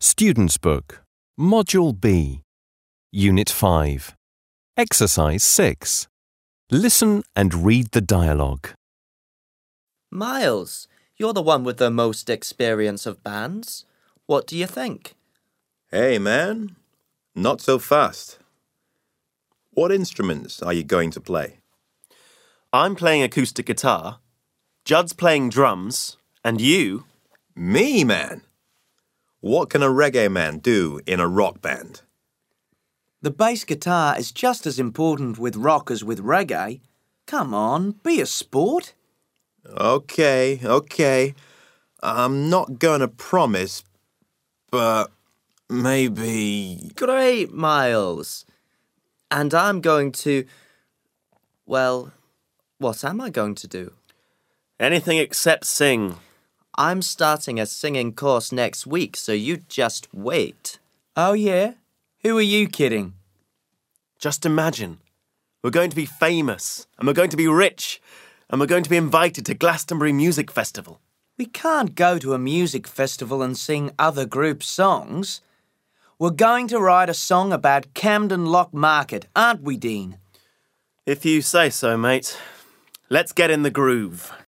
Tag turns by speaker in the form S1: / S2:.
S1: Student's Book, Module B, Unit 5, Exercise 6. Listen and read the dialogue.
S2: Miles, you're the one with the most experience of bands. What do you think?
S3: Hey, man. Not so fast. What instruments are you going to play?
S4: I'm playing acoustic guitar, Judd's playing drums, and you?
S3: Me, man. What can a reggae man do in a rock band?
S5: The bass guitar is just as important with rock as with reggae. Come on, be a sport.
S3: Okay. I'm not gonna promise, but maybe...
S2: Great, Miles. And I'm going to... Well, what am I going to do?
S4: Anything except sing.
S2: I'm starting a singing course next week, so you just wait.
S5: Oh, yeah? Who are you kidding?
S4: Just imagine. We're going to be famous, and we're going to be rich, and we're going to be invited to Glastonbury Music Festival.
S5: We can't go to a music festival and sing other groups' songs. We're going to write a song about Camden Lock Market, aren't we, Dean?
S4: If you say so, mate. Let's get in the groove.